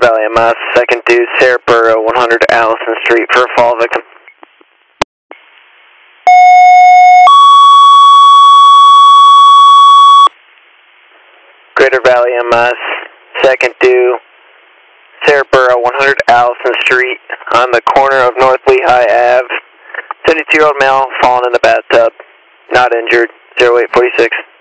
Valley MS, second due, Sarahboro, 100 Allison Street for a fall victim. Greater Valley MS, second due, Sarahboro, 100 Allison Street on the corner of North Lehigh Ave. 72-year-old male fallen in the bathtub, not injured, 0846.